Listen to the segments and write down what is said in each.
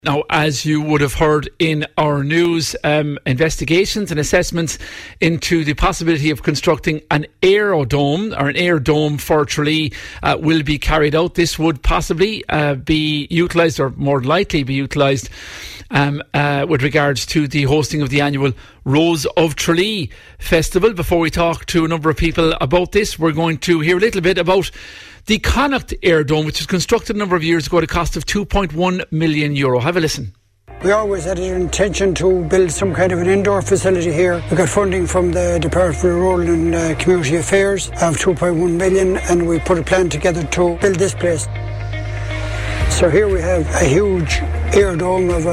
Now, as you would have heard in our news, investigations and assessments into the possibility of constructing an aerodome or an air dome for Tralee will be carried out. This would possibly be utilised, or more likely be utilised, with regards to the hosting of the annual Rose of Tralee Festival. Before we talk to a number of people about this, we're going to hear a little bit about the Connacht Air Dome, which was constructed a number of years ago at a cost of €2.1 million. Have a listen. We always had an intention to build some kind of an indoor facility here. We got funding from the Department of Rural and Community Affairs of €2.1 million, and we put a plan together to build this place. So here we have a huge air dome of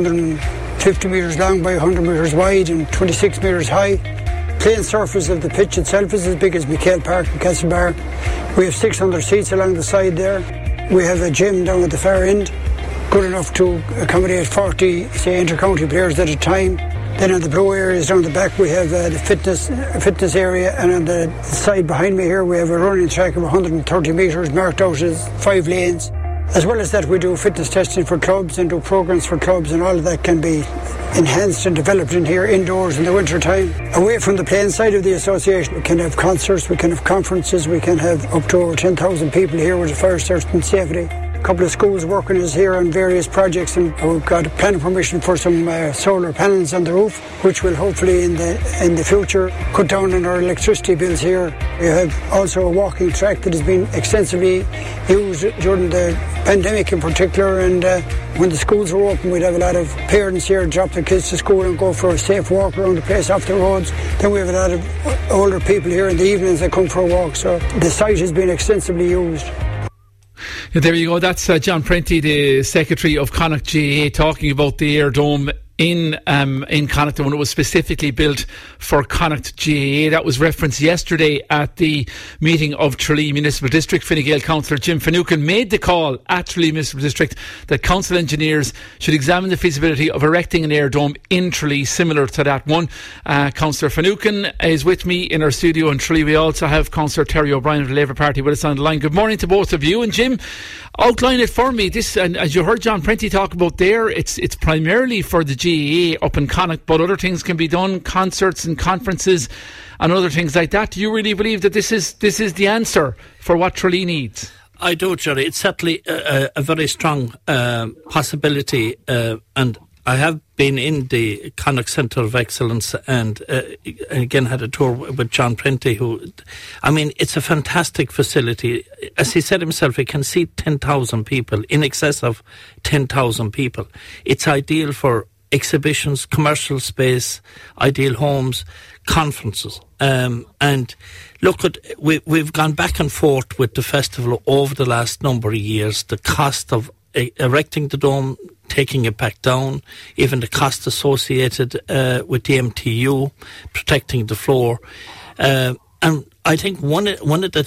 150 metres long by 100 metres wide and 26 metres high. Plain surface of the pitch itself is as big as McHale Park in Castlebar. We have 600 seats along the side there. We have a gym down at the far end, good enough to accommodate 40, say, inter-county players at a time. Then on the blue areas down the back we have the fitness area, and on the side behind me here we have a running track of 130 metres marked out as 5 lanes. As well as that, we do fitness testing for clubs and do programmes for clubs, and all of that can be enhanced and developed in here indoors in the winter time. Away from the plain side of the association, we can have concerts, we can have conferences, we can have up to over 10,000 people here with the fire search and safety. A couple of schools working us here on various projects, and we've got planning permission for some solar panels on the roof, which will hopefully in the future cut down on our electricity bills here. We have also a walking track that has been extensively used during the pandemic in particular, and when the schools were open we'd have a lot of parents here drop their kids to school and go for a safe walk around the place off the roads. Then we have a lot of older people here in the evenings that come for a walk, so the site has been extensively used. There you go. That's John Prenty, the Secretary of Connacht GAA, talking about the air dome in Connacht, when it was specifically built for Connacht GAA. That was referenced yesterday at the meeting of Tralee Municipal District. Fine Gael Councillor Jim Finucane made the call at Tralee Municipal District that council engineers should examine the feasibility of erecting an air dome in Tralee similar to that one. Councillor Finucane is with me in our studio in Tralee. We also have Councillor Terry O'Brien of the Labour Party with us on the line. Good morning to both of you. And Jim, outline it for me. This, and as you heard John Prenty talk about there, it's primarily for the GAA up in Connacht, but other things can be done, concerts and conferences and other things like that. Do you really believe that this is the answer for what Tralee needs? I do, Jerry. It's certainly a very strong possibility, and I have been in the Connacht Centre of Excellence and again had a tour with John Prenty, it's a fantastic facility. As he said himself, it can seat 10,000 people, in excess of 10,000 people. It's ideal for exhibitions, commercial space, ideal homes, conferences. And look, we've gone back and forth with the festival over the last number of years. The cost of erecting the dome, taking it back down, even the cost associated with the MTU, protecting the floor. And I think one of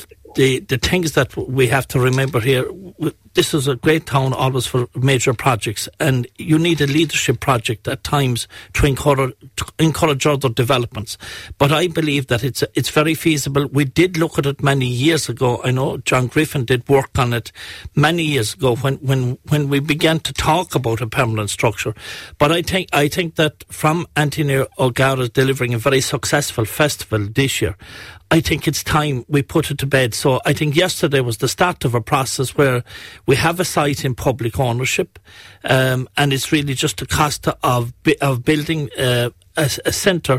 the things that we have to remember here, this is a great town always for major projects, and you need a leadership project at times to encourage other developments. But I believe that it's very feasible. We did look at it many years ago. I know John Griffin did work on it many years ago when we began to talk about a permanent structure. But I think that from Anthony O'Gara delivering a very successful festival this year, I think it's time we put it to bed. So I think yesterday was the start of a process where we have a site in public ownership, and it's really just the cost of building a centre,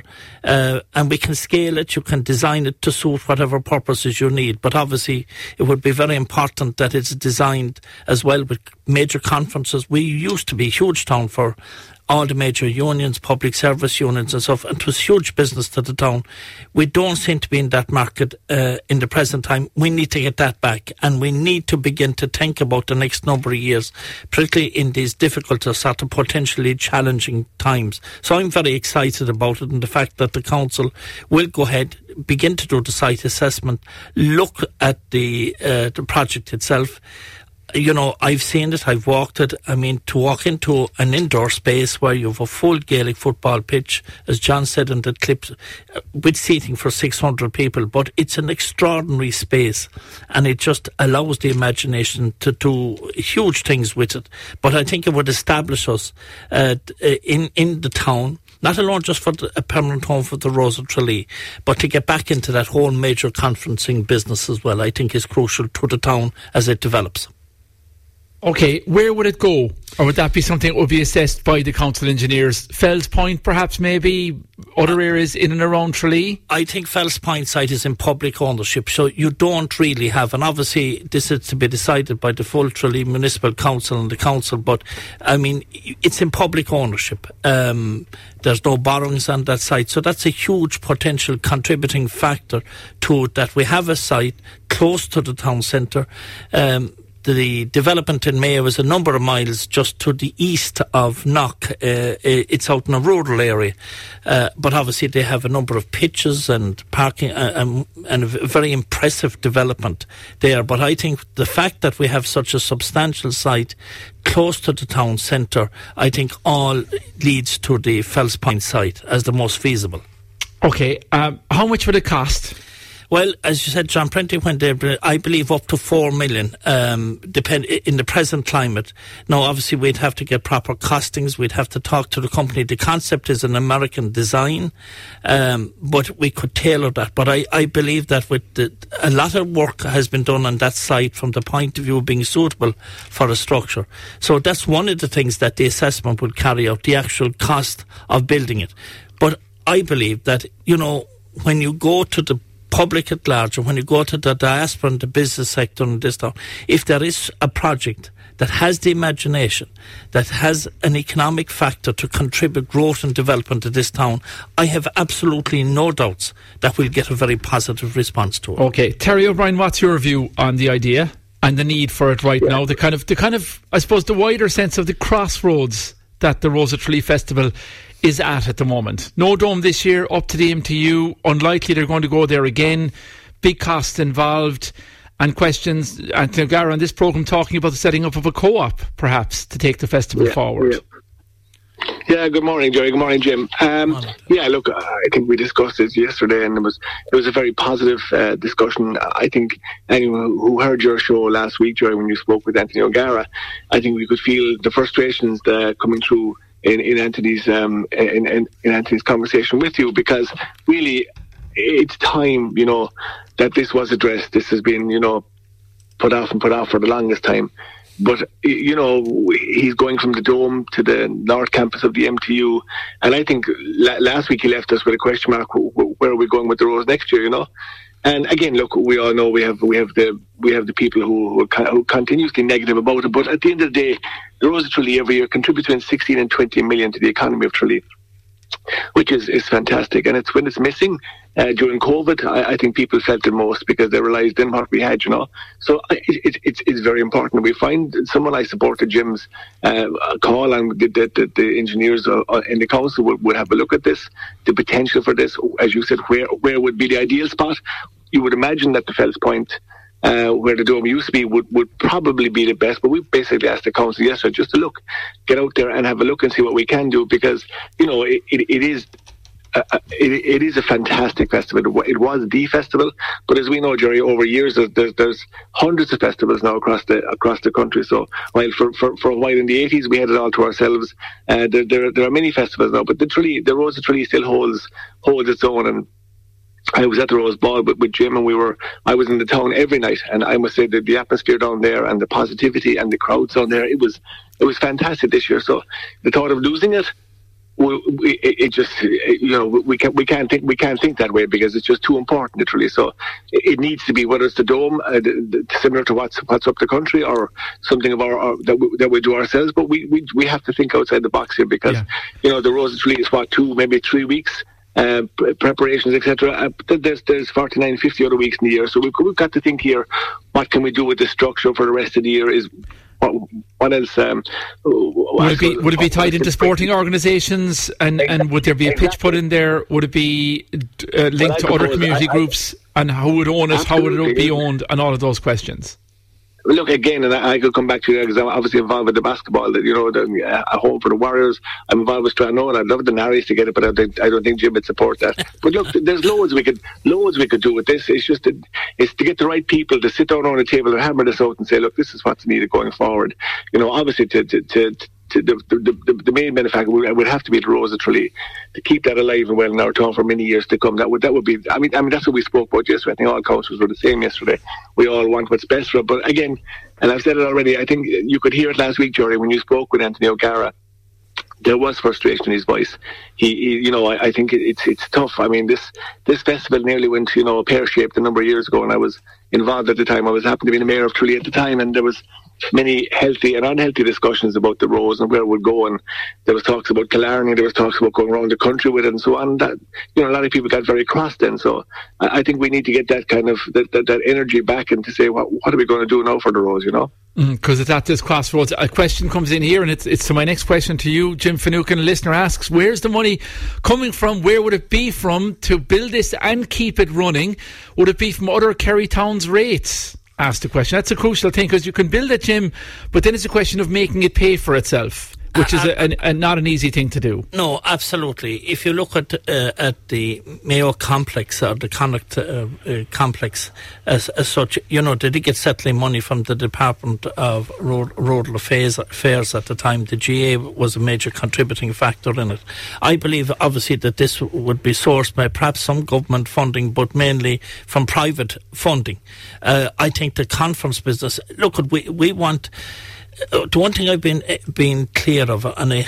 and we can scale it. You can design it to suit whatever purposes you need. But obviously, it would be very important that it's designed as well with major conferences. We used to be a huge town for all the major unions, public service unions and stuff, and it was huge business to the town. We don't seem to be in that market in the present time. We need to get that back, and we need to begin to think about the next number of years, particularly in these difficult or sort of potentially challenging times. So I'm very excited about it, and the fact that the council will go ahead, begin to do the site assessment, look at the project itself. I've seen it, I've walked it. I mean, to walk into an indoor space where you have a full Gaelic football pitch, as John said in the clips, with seating for 600 people, but it's an extraordinary space, and it just allows the imagination to do huge things with it. But I think it would establish us in the town, not alone just for a permanent home for the Rose of Tralee, but to get back into that whole major conferencing business as well, I think is crucial to the town as it develops. Okay, where would it go? Or would that be something that would be assessed by the council engineers? Fells Point, perhaps, maybe? Other areas in and around Tralee? I think Fells Point site is in public ownership, so you don't really have, and obviously this is to be decided by the full Tralee Municipal Council and the council, but I mean, it's in public ownership. There's no borrowings on that site, so that's a huge potential contributing factor to it, that we have a site close to the town centre. The development in Mayo is a number of miles just to the east of Knock. It's out in a rural area, but obviously they have a number of pitches and parking and a very impressive development there. But I think the fact that we have such a substantial site close to the town centre, I think all leads to the Fells Point site as the most feasible. Okay, how much would it cost? Well, as you said, John Prenty went there, I believe up to 4 million, in the present climate. Now, obviously, we'd have to get proper costings. We'd have to talk to the company. The concept is an American design, but we could tailor that. But I believe that a lot of work has been done on that site from the point of view of being suitable for a structure. So that's one of the things that the assessment would carry out, the actual cost of building it. But I believe that, when you go to the public at large, and when you go to the diaspora and the business sector in this town, if there is a project that has the imagination, that has an economic factor to contribute growth and development to this town, I have absolutely no doubts that we'll get a very positive response to it. Okay, Terry O'Brien, what's your view on the idea and the need for it right now? The kind of, I suppose, the wider sense of the crossroads that the Rose of Tralee Festival is at the moment. No dome this year, up to the MTU. Unlikely they're going to go there again. Big costs involved and questions. Anthony O'Gara on this programme talking about the setting up of a co-op, perhaps, to take the festival forward. Yeah, good morning, Jerry. Good morning, Jim. Look, I think we discussed it yesterday, and it was a very positive discussion. I think anyone who heard your show last week, Jerry, when you spoke with Anthony O'Gara, I think we could feel the frustrations coming through in Anthony's in Anthony's conversation with you, because really it's time, that this was addressed. This has been, put off for the longest time. But, he's going from the Dome to the North Campus of the MTU. And I think last week he left us with a question mark, where are we going with the Rose next year, And again, look, we all know we have the people who are continuously negative about it. But at the end of the day, the Rose of Tralee every year contributes between 16 and 20 million to the economy of Tralee, which is fantastic. And it's when it's missing during COVID, I think people felt it most, because they realised then what we had, So it's very important. We find someone like supported Jim's call, and the engineers in the council would have a look at this, the potential for this. As you said, where would be the ideal spot? You would imagine that the Fells Point, where the Dome used to be, would probably be the best. But we basically asked the council yesterday just to get out there and have a look and see what we can do, because it is a fantastic festival. It was the festival, but as we know, Jerry, over years there's hundreds of festivals now across the country. So while for a while in the 80s we had it all to ourselves, there are many festivals now, but the Rose of Tralee still holds its own. And I was at the Rose Ball with Jim, and I was in the town every night, and I must say that the atmosphere down there and the positivity and the crowds down there, it was fantastic this year. So the thought of losing it, we can't think that way, because it's just too important, literally. So it needs to be, whether it's the Dome, similar to what's up the country, or something of that we do ourselves. But we have to think outside the box here, because the Rose of Tralee is 2, maybe 3 weeks. Preparations, etc. There's 49, 50 other weeks in the year, so we've got to think here, what can we do with the structure for the rest of the year? Is what else? Would it be tied into sporting organisations, and would there be a pitch put in there? Would it be linked to other community groups, and who would own it? How would it be owned, and all of those questions? look, again, and I could come back to you because I'm obviously involved with the basketball, a home for the Warriors. I'm involved with Stranraer. I'd love the Narries to get it, but I don't think Jim would support that. But look, there's loads we could do with this. It's just it's to get the right people to sit down around the table and hammer this out and say, look, this is what's needed going forward. Obviously the main manufacturer would have to be the Rose of Tralee to keep that alive and well in our town for many years to come. That would be. I mean that's what we spoke about yesterday. I think all councillors were the same yesterday. We all want what's best for it. But again, and I've said it already, I think you could hear it last week, Jerry, when you spoke with Anthony O'Gara. There was frustration in his voice. I think it's tough. I mean, this festival nearly went, pear-shaped a number of years ago, and I was involved at the time. I happened to be the mayor of Tralee at the time, and there was many healthy and unhealthy discussions about the Rose and where it would go, and there was talks about Killarney, there was talks about going around the country with it and so on. That, a lot of people got very cross then. So I think we need to get that kind of that energy back and to say, what are we going to do now for the Rose, Because it's at this crossroads. A question comes in here, and it's to my next question to you, Jim Finucane. A listener asks, where's the money coming from? Where would it be from to build this and keep it running? Would it be from other Kerry towns' rates? Asked the question. That's a crucial thing, because you can build it, Jim, but then it's a question of making it pay for itself, which is not an easy thing to do. No, absolutely. If you look at the Mayo complex or the Connacht complex as such, they did get settling money from the Department of Rural Affairs at the time. The GA was a major contributing factor in it. I believe, obviously, that this would be sourced by perhaps some government funding, but mainly from private funding. I think the conference business, look, we want... The one thing I've been clear of, and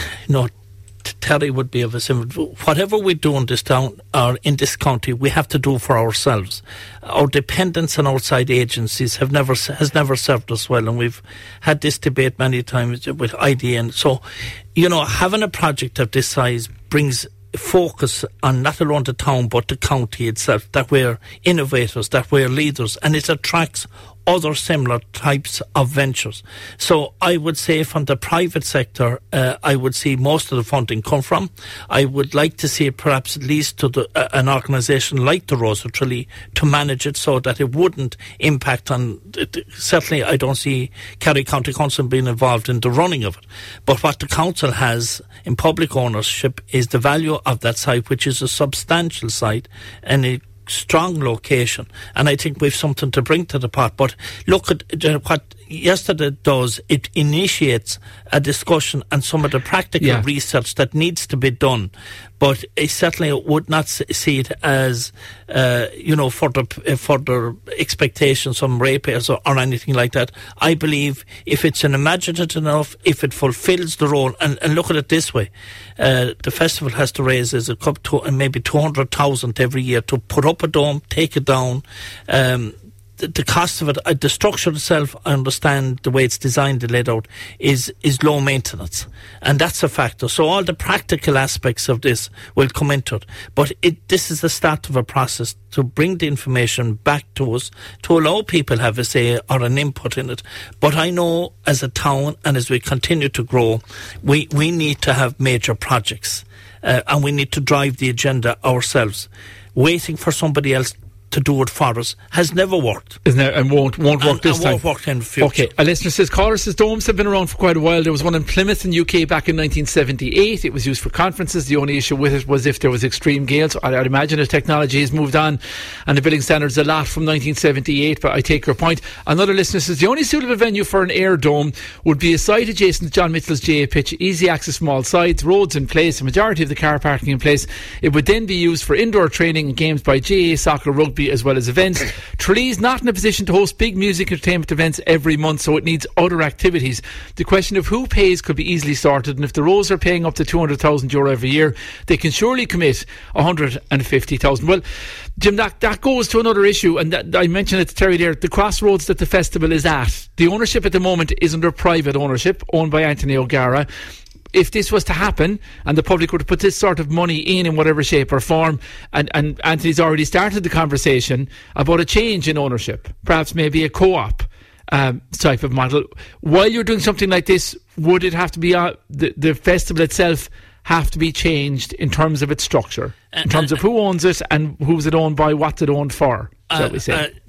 Terry would be of a similar, whatever we do in this town or in this county, we have to do for ourselves. Our dependence on outside agencies has never served us well, and we've had this debate many times with IDN. So, having a project of this size brings focus on not alone the town but the county itself, that we're innovators, that we're leaders, and it attracts other similar types of ventures. So I would say from the private sector, I would see most of the funding come from. I would like to see it perhaps at least to an organisation like the Rose of Tralee to manage it so that it wouldn't impact on... Certainly I don't see Kerry County Council being involved in the running of it. But what the council has in public ownership is the value of that site, which is a substantial site and a strong location, and I think we've something to bring to the pot. But look at what yesterday does. It initiates a discussion on some of the practical research that needs to be done, but I certainly would not see it as further expectations from ratepayers or anything like that. I believe if it's an imaginative enough, if it fulfills the role, and look at it this way, the festival has to raise maybe 200,000 every year to put up a dome, take it down. The cost of it, the structure itself, I understand the way it's designed and laid out, is low maintenance. And that's a factor. So all the practical aspects of this will come into it. But this is the start of a process to bring the information back to us, to allow people to have a say or an input in it. But I know as a town, and as we continue to grow, we need to have major projects. And we need to drive the agenda ourselves. Waiting for somebody else to do it for us has never worked. Isn't it? And won't work this time. Won't work in the future. Okay, a listener says, caller says, domes have been around for quite a while. There was one in Plymouth in UK back in 1978. It was used for conferences. The only issue with it was if there was extreme gales. I'd imagine the technology has moved on and the building standards a lot from 1978, but I take your point. Another listener says, the only suitable venue for an air dome would be a site adjacent to John Mitchell's GA pitch, easy access, small sites, roads in place, a majority of the car parking in place. It would then be used for indoor training and games by GA, soccer, rugby, as well as events. Tralee's not in a position to host big music entertainment events every month, so it needs other activities. The question of who pays could be easily sorted, and if the Rose are paying up to €200,000 every year, they can surely commit $150,000. Well, Jim, that goes to another issue, and I mentioned it to Terry there, the crossroads that the festival is at. The ownership at the moment is under private ownership, owned by Anthony O'Gara. If this was to happen and the public were to put this sort of money in whatever shape or form, and Anthony's already started the conversation about a change in ownership, perhaps maybe a co-op type of model, while you're doing something like this, would it have to be the festival itself have to be changed in terms of its structure, in terms of who owns it and who's it owned by, what's it owned for, shall we say?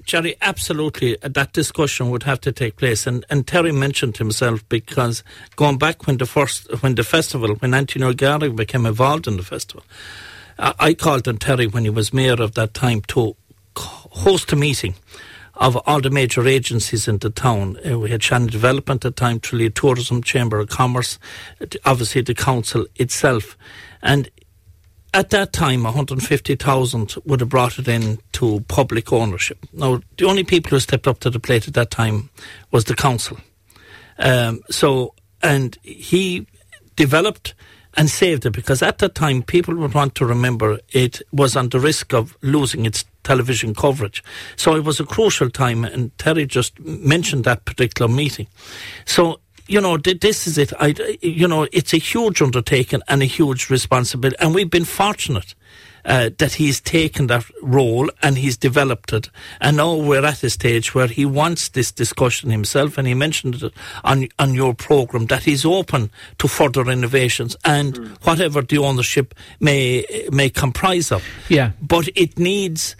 Jerry, absolutely. That discussion would have to take place, and Terry mentioned himself, because going back when Anthony O'Gara became involved in the festival, I called on Terry when he was mayor of that time to host a meeting of all the major agencies in the town. We had Shannon Development at the time, Tralee Tourism, Chamber of Commerce, obviously the council itself, and at that time, 150,000 would have brought it in to public ownership. Now, the only people who stepped up to the plate at that time was the council. And he developed and saved it, because at that time, people would want to remember it was on the risk of losing its television coverage. So it was a crucial time, and Terry just mentioned that particular meeting. So, this is it. It's a huge undertaking and a huge responsibility. And we've been fortunate that he's taken that role and he's developed it. And now we're at a stage where he wants this discussion himself, and he mentioned it on your programme, that he's open to further innovations and whatever the ownership may comprise of. Yeah. But it needs...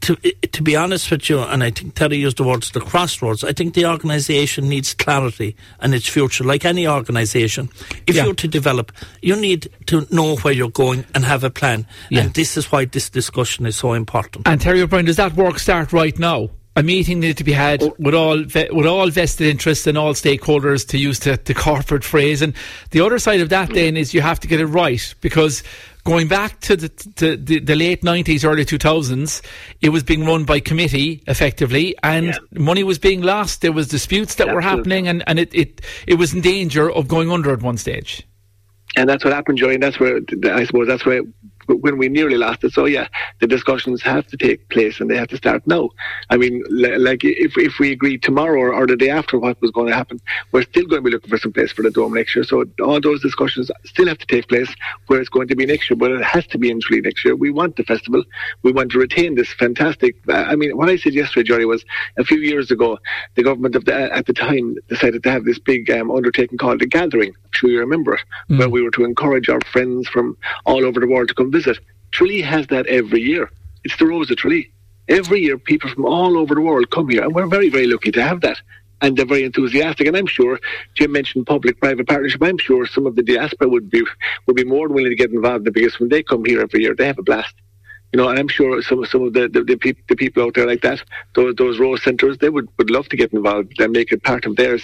To be honest with you, and I think Terry used the words the crossroads, I think the organisation needs clarity in its future. Like any organisation, if you're to develop, you need to know where you're going and have a plan. Yeah. And this is why this discussion is so important. And Terry O'Brien, does that work start right now? A meeting needed to be had with all vested interests and all stakeholders, to use the corporate phrase. And the other side of that then is you have to get it right, because going back to the late 90s, early 2000s, it was being run by committee, effectively, and money was being lost. There was disputes that were happening, and it was in danger of going under at one stage. And that's what happened, Joey, and that's where, I suppose, that's where when we nearly lost it. So the discussions have to take place, and they have to start now. I mean, like if we agree tomorrow or the day after what was going to happen, we're still going to be looking for some place for the Dome next year. So all those discussions still have to take place where it's going to be next year, but it has to be in Tralee next year. We want the festival. We want to retain this fantastic... what I said yesterday, Jerry, was a few years ago, the government at the time decided to have this big undertaking called The Gathering. I'm sure you remember it, where we were to encourage our friends from all over the world to come visit. Tralee has that every year. It's the Rose of Tralee. Every year, people from all over the world come here, and we're very, very lucky to have that. And they're very enthusiastic. And I'm sure, Jim mentioned public-private partnership, I'm sure some of the diaspora would be more than willing to get involved, because when they come here every year, they have a blast. And I'm sure some of the people out there like that, those Rose centres, they would love to get involved and make it part of their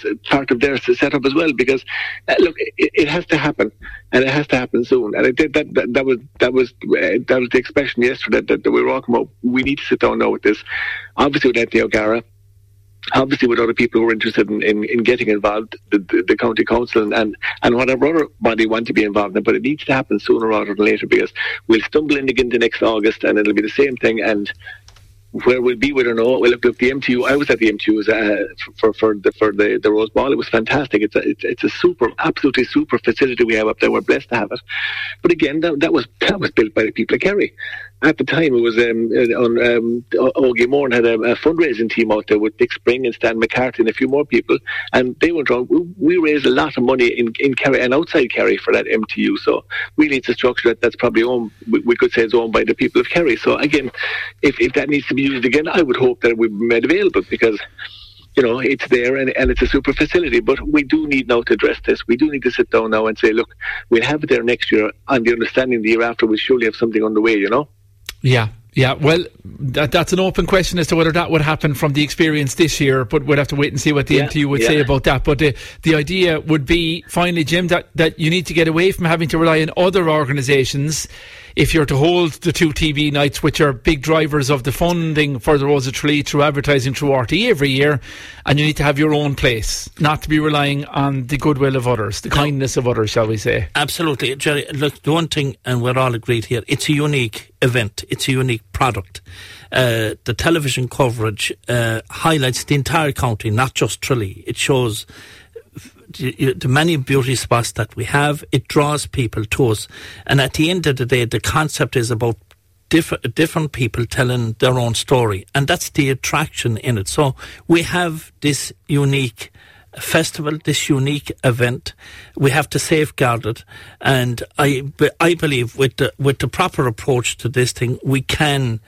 setup as well. Because look, it has to happen, and it has to happen soon. And that was the expression yesterday that we were talking about. We need to sit down now with this. Obviously with Anthony O'Gara, obviously with other people who are interested in getting involved, the county council and whatever other body want to be involved in, but it needs to happen sooner rather than later, because we'll stumble in again the next August and it'll be the same thing. And where we'll be, we don't know. Well, look, the MTU, I was at the MTU for the Rose Ball. It was fantastic. It's a absolutely super facility we have up there. We're blessed to have it. But again, that was built by the people of Kerry. At the time, it was Ogie Moore had a fundraising team out there with Dick Spring and Stan McCarthy and a few more people, and they went around. We raised a lot of money in Kerry and outside Kerry for that MTU. So really, it's a structure that's probably owned. We could say it's owned by the people of Kerry. So again, if that needs to be used again, I would hope that it would be made available, because it's there and it's a super facility. But we do need now to address this. We do need to sit down now and say, look, we'll have it there next year, on the understanding the year after we'll surely have something underway, Yeah, well, that's an open question as to whether that would happen from the experience this year, but we'd have to wait and see what the MTU would say about that. But the idea would be, finally, Jim, that you need to get away from having to rely on other organisations if you're to hold the two TV nights, which are big drivers of the funding for the Rose of Tralee through advertising through RTE every year, and you need to have your own place, not to be relying on the goodwill of others, the kindness of others, shall we say. Absolutely. Jerry, look, the one thing, and we're all agreed here, it's a unique event, it's a unique product. The television coverage highlights the entire county, not just Tralee. It shows the many beauty spots that we have. It draws people to us, and at the end of the day, the concept is about different people telling their own story, and that's the attraction in it. So we have this unique festival, this unique event. We have to safeguard it, and I believe with the proper approach to this thing, we can.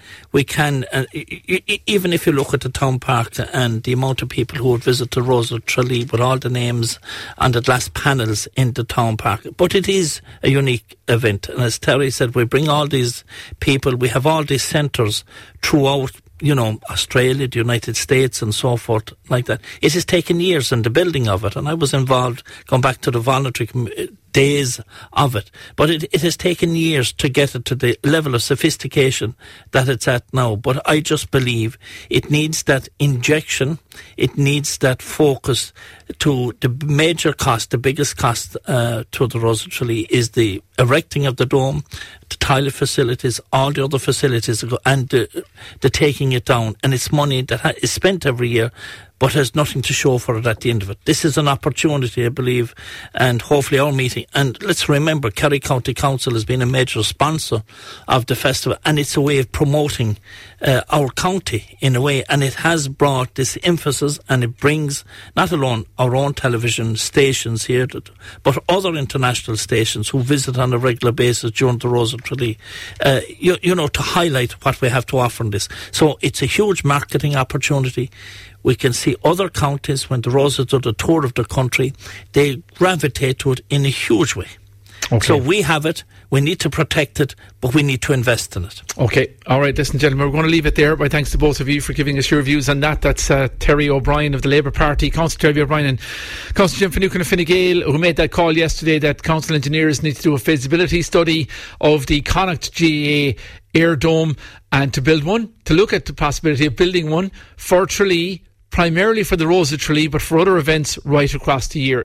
Even if you look at the town park and the amount of people who would visit the Rose of Tralee with all the names on the glass panels in the town park, but it is a unique event. And as Terry said, we bring all these people. We have all these centres throughout, Australia, the United States and so forth like that. It has taken years in the building of it, and I was involved going back to the voluntary days of it. But it has taken years to get it to the level of sophistication that it's at now. But I just believe it needs that injection, it needs that focus to the major cost, the biggest cost to the Rose of Tralee is the erecting of the dome, the toilet facilities, all the other facilities, and the taking it down. And it's money that is spent every year, but has nothing to show for it at the end of it. This is an opportunity, I believe, and hopefully our meeting. And let's remember, Kerry County Council has been a major sponsor of the festival, and it's a way of promoting our county in a way, and it has brought this emphasis, and it brings not alone our own television stations here, but other international stations who visit on a regular basis during the Rose of Tralee, to highlight what we have to offer in this. So it's a huge marketing opportunity. We can see other counties, when the Roses do the tour of the country, they gravitate to it in a huge way. Okay. So we have it, we need to protect it, but we need to invest in it. Okay, all right, listen, gentlemen, we're going to leave it there. My thanks to both of you for giving us your views on that. That's Terry O'Brien of the Labour Party, Councillor Terry O'Brien, and Councillor Jim Finucane of Fine Gael, who made that call yesterday that council engineers need to do a feasibility study of the Connacht GAA Air Dome, and to build one, to look at the possibility of building one for Tralee, primarily for the Rose of Tralee, but for other events right across the year.